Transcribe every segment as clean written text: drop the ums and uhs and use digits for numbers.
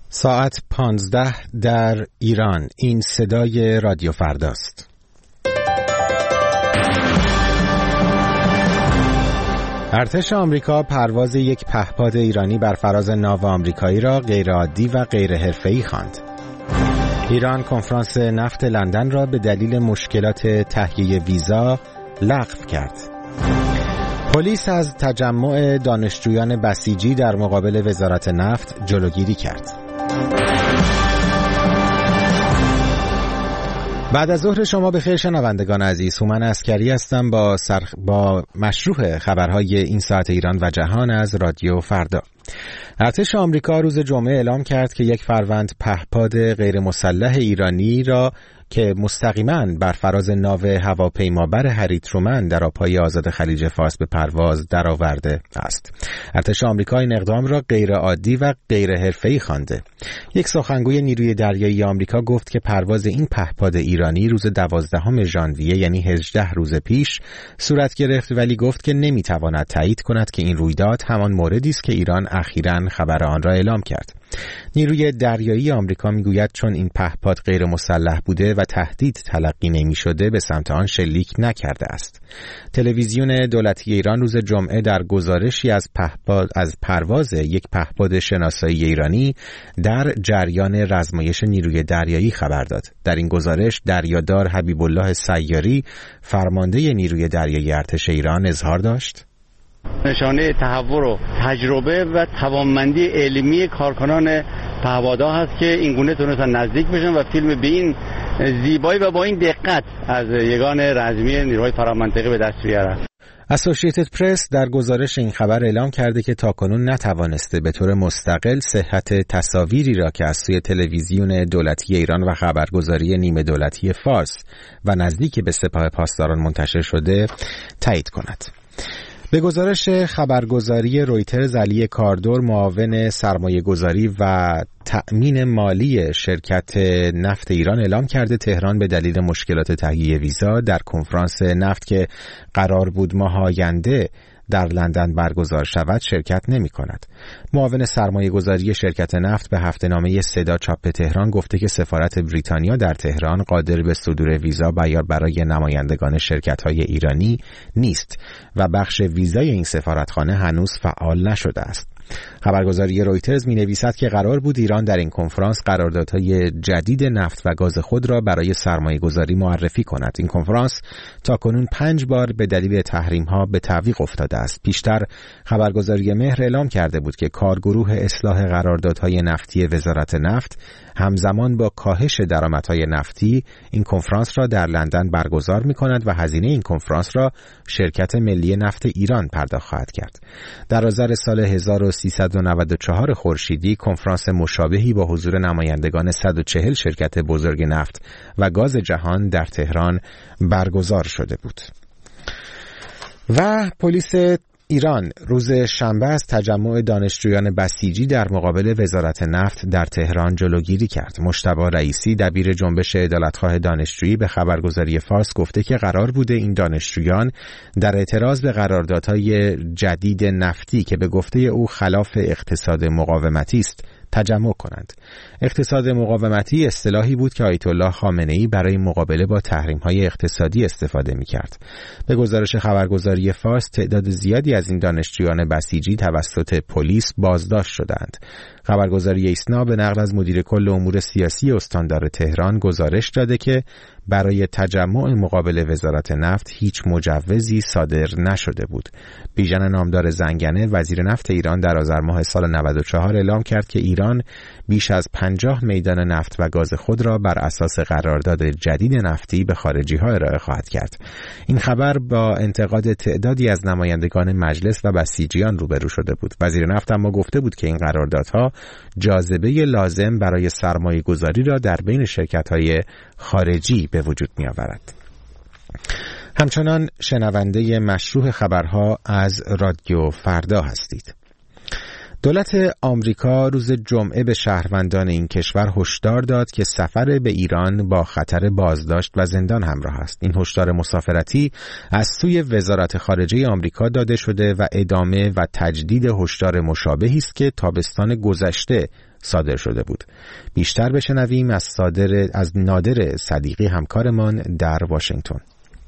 ساعت 15 در ایران. این صدای رادیو فرداست. ارتش آمریکا پرواز یک پهپاد ایرانی بر فراز ناو آمریکایی را غیرعادی و غیر حرفه‌ای خواند. ایران کنفرانس نفت لندن را به دلیل مشکلات تهیه ویزا لغو کرد. پلیس از تجمع دانشجویان بسیجی در مقابل وزارت نفت جلوگیری کرد. بعد از ظهر شما بخیر شنوندگان عزیز. هومن عسکری هستم با مشروع خبرهای این ساعت ایران و جهان از رادیو فردا. ارتش آمریکا روز جمعه اعلام کرد که یک فروند پهپاد غیر مسلح ایرانی را که مستقیما بر فراز ناو هواپیمابر هری ترومن در آبهای آزاد خلیج فارس به پرواز درآورده است. ارتش آمریکا این اقدام را غیر عادی و غیر حرفه‌ای خوانده. یک سخنگوی نیروی دریایی آمریکا گفت که پرواز این پهپاد ایرانی روز 12 ژانویه یعنی 18 روز پیش صورت گرفت، ولی گفت که نمیتواند تایید کند که این رویداد همان موردی است که ایران اخیراً خبر آن را اعلام کرد. نیروی دریایی آمریکا میگوید چون این پهپاد غیر مسلح بوده و تهدید تلقی نمی شده به سمت آن شلیک نکرده است. تلویزیون دولتی ایران روز جمعه در گزارشی از پرواز یک پهپاد شناسایی ایرانی در جریان رزمایش نیروی دریایی خبر داد. در این گزارش دریادار حبیب الله سیاری فرمانده نیروی دریایی ارتش ایران اظهار داشت: نشانه تحول و تجربه و توانمندی علمی کارکنان پهپادها هست که این گونه تونستن نزدیک بشن و فیلم به این زیبایی و با این دقت از یگان رزمی نیروهای فرامنطقی به دست بیارن. اسوسییتد پرس در گزارش این خبر اعلام کرده که تاکنون نتوانسته به طور مستقل صحت تصاویری را که از سوی تلویزیون دولتی ایران و خبرگزاری نیمه دولتی فارس و نزدیک به سپاه پاسداران منتشر شده تایید کند. به گزارش خبرگزاری رویترز، علی کاردور معاون سرمایه‌گذاری و تأمین مالی شرکت نفت ایران اعلام کرده تهران به دلیل مشکلات تهیه ویزا در کنفرانس نفت که قرار بود ماه آینده در لندن برگزار شود شرکت نمی کند. معاون سرمایه‌گذاری شرکت نفت به هفته‌نامه صدا چاپ تهران گفته که سفارت بریتانیا در تهران قادر به صدور ویزا برای نمایندگان شرکت‌های ایرانی نیست و بخش ویزای این سفارتخانه هنوز فعال نشده است. خبرگزاری رویترز می‌نویسد که قرار بود ایران در این کنفرانس قراردادهای جدید نفت و گاز خود را برای سرمایه‌گذاری معرفی کند. این کنفرانس تاکنون 5 بار به دلیل تحریم‌ها به تعویق افتاده است. پیشتر خبرگزاری مهر اعلام کرده بود که کارگروه اصلاح قراردادهای نفتی وزارت نفت همزمان با کاهش درآمدهای نفتی این کنفرانس را در لندن برگزار می‌کند و هزینه این کنفرانس را شرکت ملی نفت ایران پرداخت خواهد کرد. در آذر سال 1394 خورشیدی کنفرانس مشابهی با حضور نمایندگان 140 شرکت بزرگ نفت و گاز جهان در تهران برگزار شده بود. و پلیس ایران روز شنبه از تجمع دانشجویان بسیجی در مقابل وزارت نفت در تهران جلوگیری کرد. مجتبی رئیسی دبیر جنبش عدالتخواه دانشجویی به خبرگزاری فارس گفته که قرار بوده این دانشجویان در اعتراض به قراردادهای جدید نفتی که به گفته او خلاف اقتصاد مقاومتی است تجمع کنند. اقتصاد مقاومتی اصطلاحی بود که آیت الله خامنه‌ای برای مقابله با تحریم‌های اقتصادی استفاده می‌کرد. به گزارش خبرگزاری فارس تعداد زیادی از این دانشجویان بسیجی توسط پلیس بازداشت شدند. خبرگزاری ایسنا به نقل از مدیر کل امور سیاسی استاندار تهران گزارش داده که برای تجمع مقابل وزارت نفت هیچ مجوزی صادر نشده بود. بیژن نامدار زنگنه وزیر نفت ایران در آذر ماه سال 94 اعلام کرد که ایران بیش از 50 میدان نفت و گاز خود را بر اساس قرارداد جدید نفتی به خارجی‌ها ارائه خواهد کرد. این خبر با انتقاد تعدادی از نمایندگان مجلس و بسیجیان روبرو شده بود. وزیر نفت اما گفته بود که این قراردادها جاذبه لازم برای سرمایه‌گذاری را در بین شرکت‌های خارجی به وجود می‌آورد. همچنان شنونده مشروع خبرها از رادیو فردا هستید. دولت آمریکا روز جمعه به شهروندان این کشور هشدار داد که سفر به ایران با خطر بازداشت و زندان همراه است. این هشدار مسافرتی از سوی وزارت خارجه آمریکا داده شده و ادامه و تجدید هشدار مشابهی است که تابستان گذشته صادر شده بود. بیشتر بشنویم از نادر صدیقی همکارمان در واشنگتن.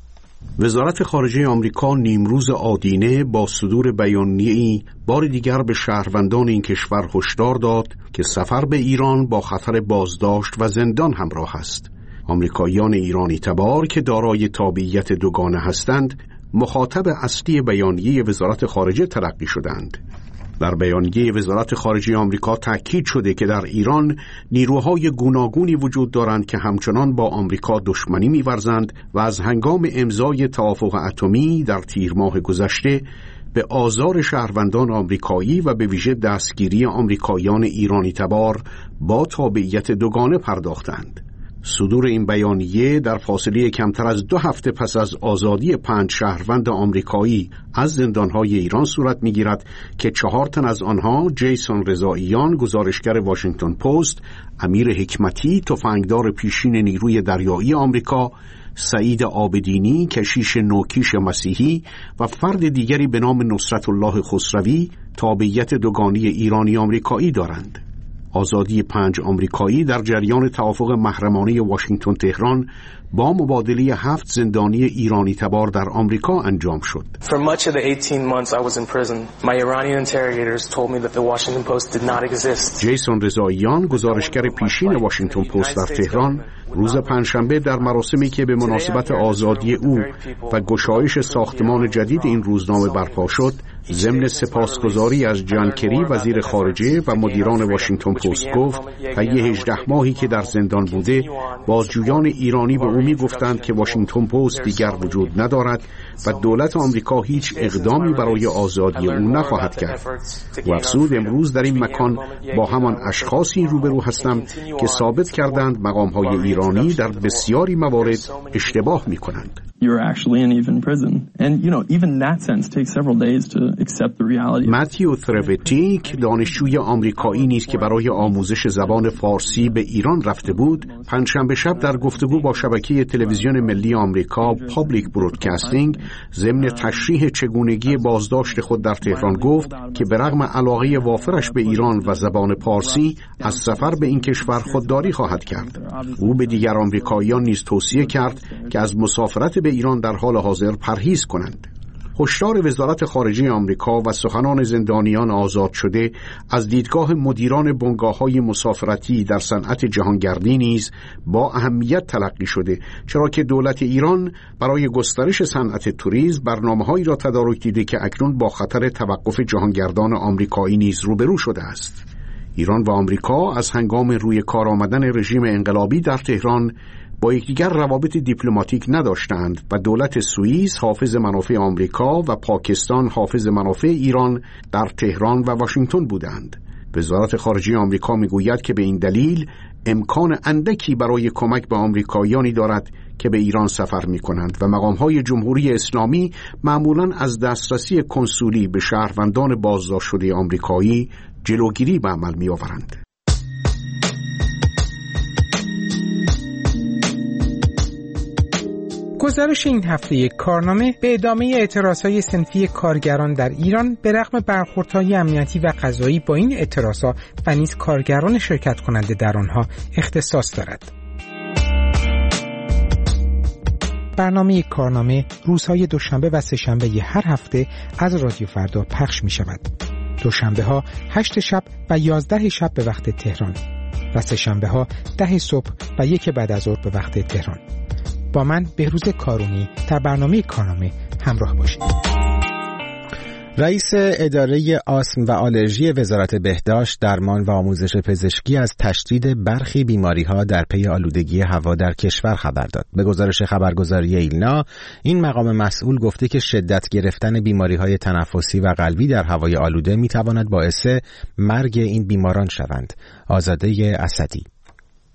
وزارت خارجه آمریکا نیمروز آدینه با صدور بیانیه‌ای بار دیگر به شهروندان این کشور هشدار داد که سفر به ایران با خطر بازداشت و زندان همراه است. آمریکاییان ایرانی تبار که دارای تابعیت دوگانه هستند، مخاطب اصلی بیانیه وزارت خارجه تلقی شدند. در بیانیه وزارت خارجه آمریکا تأکید شده که در ایران نیروهای گوناگونی وجود دارند که همچنان با آمریکا دشمنی می‌ورزند و از هنگام امضای توافق اتمی در تیر ماه گذشته به آزار شهروندان آمریکایی و به ویژه دستگیری آمریکاییان ایرانی تبار با تابعیت دوگانه پرداختند. صدور این بیانیه در فاصله کمتر از 2 هفته پس از آزادی 5 شهروند آمریکایی از زندانهای ایران صورت می‌گیرد که 4 تن از آنها جیسون رضاییان گزارشگر واشنگتن پست، امیر حکمتی تفنگدار پیشین نیروی دریایی آمریکا، سعید عابدینی کشیش نوکیش مسیحی و فرد دیگری به نام نصرت الله خسروی تابعیت دوگانه ایرانی آمریکایی دارند. آزادی 5 آمریکایی در جریان توافق محرمانه واشنگتن تهران با مبادله 7 زندانی ایرانی تبار در آمریکا انجام شد. For much of the 18 months I was in prison, my Iranian interrogators told me that the Washington Post did not exist. جیسون رضاییان گزارشگر پیشین واشنگتن پست در تهران روز پنجشنبه در مراسمی که به مناسبت آزادی او و گشایش ساختمان جدید این روزنامه برپا شد، ضمن سپاسگزاری از جان کری وزیر خارجه و مدیران واشنگتن پست گفت طی 18 ماهی که در زندان بوده بازجویان ایرانی به او می‌گفتند که واشنگتن پست دیگر وجود ندارد و دولت آمریکا هیچ اقدامی برای آزادی او نخواهد کرد. و افزود امروز در این مکان با همان اشخاصی روبرو هستم که ثابت کردند مقام‌های ایرانی در بسیاری موارد اشتباه می‌کنند. متیو تروتیک دانشجوی آمریکایی نیست که برای آموزش زبان فارسی به ایران رفته بود، پنجشنبه شب در گفتگو با شبکه تلویزیون ملی آمریکا پابلیک برودکاستینگ ضمن تشریح چگونگی بازداشت خود در تهران گفت که به رغم علاقه وافرش به ایران و زبان پارسی از سفر به این کشور خودداری خواهد کرد. او به دیگر آمریکاییان نیز توصیه کرد که از مسافرت به ایران در حال حاضر پرهیز کنند. هشدار وزارت خارجه آمریکا و سخنان زندانیان آزاد شده از دیدگاه مدیران بنگاه‌های مسافرتی در صنعت جهانگردی نیز با اهمیت تلقی شده، چرا که دولت ایران برای گسترش صنعت توریسم برنامه‌هایی را تدارک دیده که اکنون با خطر توقف جهانگردان آمریکایی نیز روبرو شده است. ایران و آمریکا از هنگام روی کار آمدن رژیم انقلابی در تهران با یکدیگر روابط دیپلماتیک نداشتند و دولت سوئیس حافظ منافع آمریکا و پاکستان حافظ منافع ایران در تهران و واشنگتن بودند. وزارت خارجه آمریکا میگوید که به این دلیل امکان اندکی برای کمک به آمریکاییانی دارد که به ایران سفر می‌کنند و مقام‌های جمهوری اسلامی معمولاً از دسترسی کنسولی به شهروندان بازداشت شده آمریکایی جلوگیری به عمل می‌آورند. گزارش این هفته یک کارنامه به ادامه اعتراضهای صنفی کارگران در ایران به رغم برخوردهای امنیتی و قضایی با این اعتراضها و نیز کارگران شرکت کننده در آنها اختصاص دارد. برنامه کارنامه روزهای دوشنبه و سه‌شنبه هر هفته از رادیو فردا پخش می شود. دوشنبه ها 8 شب و 11 شب به وقت تهران و سه‌شنبه ها 10 صبح و 1 بعد از ظهر به وقت تهران. با من بهروز کارونی در برنامه کارنامه همراه باشید. رئیس اداره آسم و آلرژی وزارت بهداشت، درمان و آموزش پزشکی از تشدید برخی بیماری‌ها در پی آلودگی هوا در کشور خبر داد. به گزارش خبرگزاری ایلنا، این مقام مسئول گفته که شدت گرفتن بیماری‌های تنفسی و قلبی در هوای آلوده می‌تواند باعث مرگ این بیماران شوند. آزاده اسدی.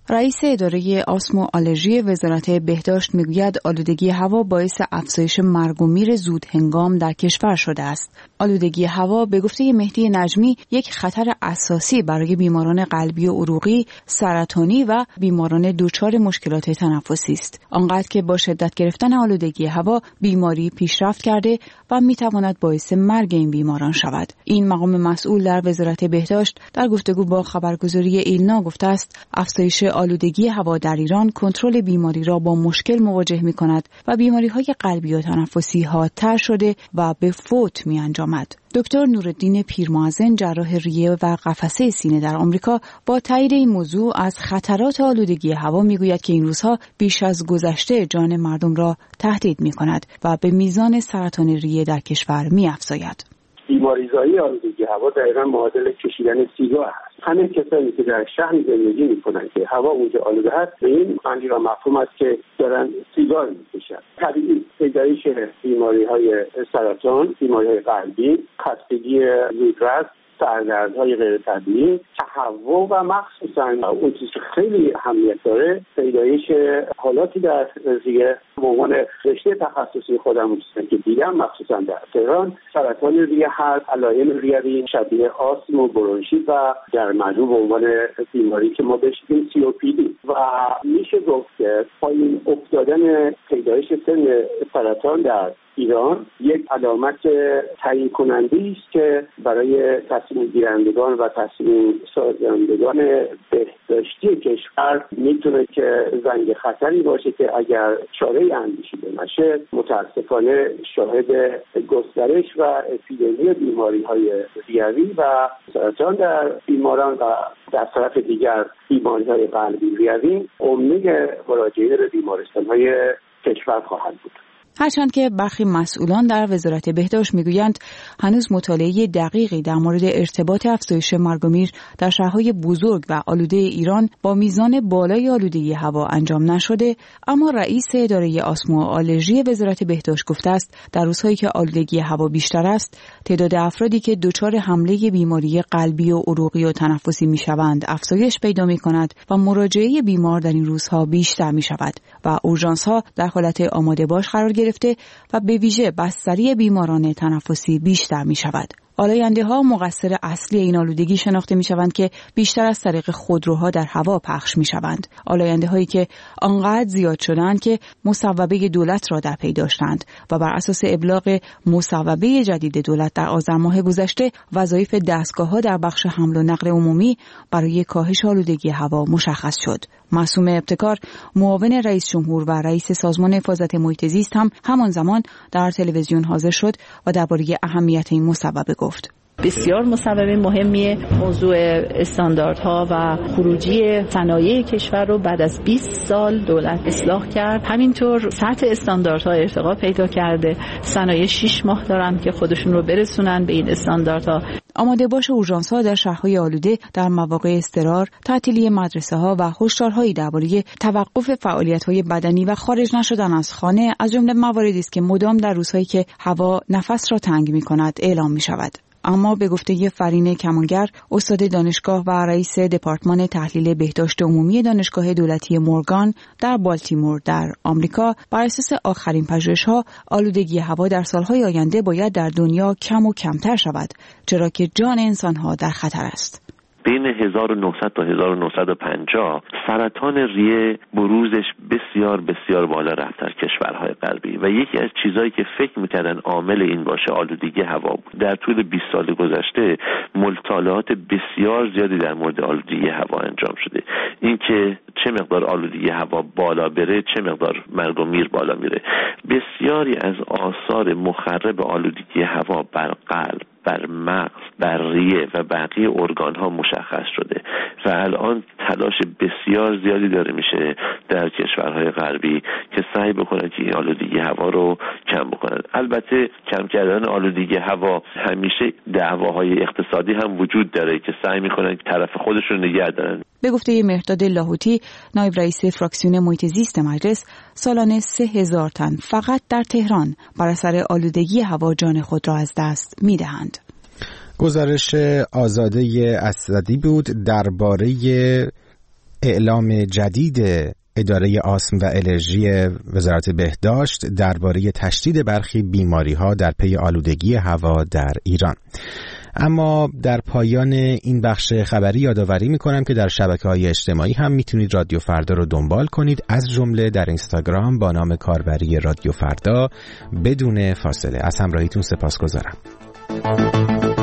رئیس اداره آسم و آلرژی وزارت بهداشت میگوید آلودگی هوا باعث افزایش مرگ و میر زود هنگام در کشور شده است. آلودگی هوا به گفته مهدی نجمی یک خطر اساسی برای بیماران قلبی و عروقی، سرطانی و بیماران دچار مشکلات تنفسی است. آنقدر که با شدت گرفتن آلودگی هوا بیماری پیشرفت کرده و میتواند باعث مرگ این بیماران شود. این مقام مسئول در وزارت بهداشت در گفتگو با خبرگزاری ایلنا گفته است افزایش آلودگی هوا در ایران کنترل بیماری را با مشکل مواجه می‌کند و بیماری‌های قلبی و تنفسی حادتر شده و به فوت می‌انجامد. دکتر نورالدین پیرمحسن جراح ریه و قفسه سینه در آمریکا با تایید این موضوع از خطرات آلودگی هوا میگوید که این روزها بیش از گذشته جان مردم را تهدید می‌کند و به میزان سرطان ریه در کشور می‌افزاید. بیماریزایی آلودگی هوا دقیقاً معادل کشیدن سیگار است. همه کسانی که در شهری زندگی می‌کنند که هوا اونجا آلوده است به این معنی را مفهوم است که دارن سیگار می‌کشند. طبیعی پیدایش بیماری‌های سرطان، بیماری‌های قلبی، خستگی زودرس، سردردهای غیر طبیعی، تهوع و مخصوصاً اون چیزی که خیلی اهمیت داره پیدایش حالاتی در ریه به عنوان رشته تخصصی خودم که دیدم مخصوصاً در تهران سرطان ریه هست، علائم ریوی شبیه آسم و برونشیت و در مجموع به عنوان بیماری که ما بهش میگیم COPD و میشه گفت که پایین افتادن پیدایش سن سرطان در ایران یک علامت تعیین کننده است که برای تصمیم گیرندگان و تصمیم سازندگان بهداشتی کشور میتونه که زنگ خطری باشه که اگر چاره اندیشیده نشه متاسفانه شاهد گسترش و اپیدمی بیماری‌های ریوی و سرطان در بیماران و در طرف دیگر بیماری‌های قلبی ریوی عمده مراجعین به بیمارستان‌های کشور خواهد بود. هرچند که برخی مسئولان در وزارت بهداشت میگویند هنوز مطالعه دقیقی در مورد ارتباط افزایش مرگ و میر در شهرهای بزرگ و آلوده ایران با میزان بالای آلودگی هوا انجام نشده، اما رئیس اداره آسم و آلرژی وزارت بهداشت گفته است در روزهایی که آلودگی هوا بیشتر است، تعداد افرادی که دچار حمله بیماری قلبی و عروقی و تنفسی میشوند افزایش پیدا میکند و مراجعه بیمار در این روزها بیشتر میشود و اورژانس‌ها در حالت آماده باش قرار گرفته و به ویژه بستری بیماران تنفسی بیشتر می شود. آلاینده‌ها مقصر اصلی این آلودگی شناخته می‌شوند که بیشتر از طریق خودروها در هوا پخش می‌شوند. آلاینده‌هایی که آنقدر زیاد شدند که مصوبه دولت را در پی داشتند و بر اساس ابلاغ مصوبه جدید دولت در آذر ماه گذشته وظایف دستگاه‌ها در بخش حمل و نقل عمومی برای کاهش آلودگی هوا مشخص شد. معصوم ابتکار، معاون رئیس جمهور و رئیس سازمان حفاظت محیط زیست هم همان زمان در تلویزیون حاضر شد و درباره اهمیت این مصوبه گفت. بسیار مصوبه مهمیه. موضوع استانداردها و خروجی صنایع کشور رو بعد از 20 سال دولت اصلاح کرد. همینطور سطح استانداردها ارتقا پیدا کرده. صنایع 6 ماه دارن که خودشون رو برسونن به این استانداردها. آماده باش اورژانس‌ها در شهرهای آلوده در مواقع اضطرار، تعطیلی مدرسه‌ها و هشدارهایی درباره توقف فعالیت‌های بدنی و خارج نشدن از خانه از جمله مواردی است که مدام در روزهایی که هوا نفس را تنگ می‌کند اعلام می‌شود. اما به گفته فرین کمانگر، استاد دانشگاه و رئیس دپارتمان تحلیل بهداشت عمومی دانشگاه دولتی مورگان در بالتیمور در آمریکا، بر اساس آخرین پژوهش‌ها آلودگی هوا در سال‌های آینده باید در دنیا کم و کمتر شود، چرا که جان انسان‌ها در خطر است. بین 1900 تا 1950 سرطان ریه بروزش بسیار بسیار بالا رفت در کشورهای غربی و یکی از چیزهایی که فکر می‌کردن عامل این باشه آلودگی هوا بود. در طول 20 سال گذشته مطالعات بسیار زیادی در مورد آلودگی هوا انجام شده. اینکه چه مقدار آلودگی هوا بالا بره، چه مقدار مرگ و میر بالا میره. بسیاری از آثار مخرب آلودگی هوا بر قلب، بر مغز، بر ریه و بقیه ارگان ها مشخص شده و الان تلاش بسیار زیادی داره میشه در کشورهای غربی که سعی بکنن که این آلودگی هوا رو کم بکنن. البته کم کردن آلودگی هوا همیشه دعواهای اقتصادی هم وجود داره که سعی میکنن که طرف خودشون نگه دارن. به گفته مهرداد لاهوتی، نایب رئیس فراکسیون محیط زیست مجلس، سالانه 3000 تن فقط در تهران بر اثر آلودگی هوا جان خود را از دست می‌دهند. گزارش آزاده اسدی بود درباره اعلام جدید اداره آسم و آلرژی وزارت بهداشت درباره تشدید برخی بیماری‌ها در پی آلودگی هوا در ایران. اما در پایان این بخش خبری یادآوری می‌کنم که در شبکه‌های اجتماعی هم میتونید رادیو فردا رو دنبال کنید، از جمله در اینستاگرام با نام کاربری رادیو فردا بدون فاصله. از همراهیتون سپاسگزارم.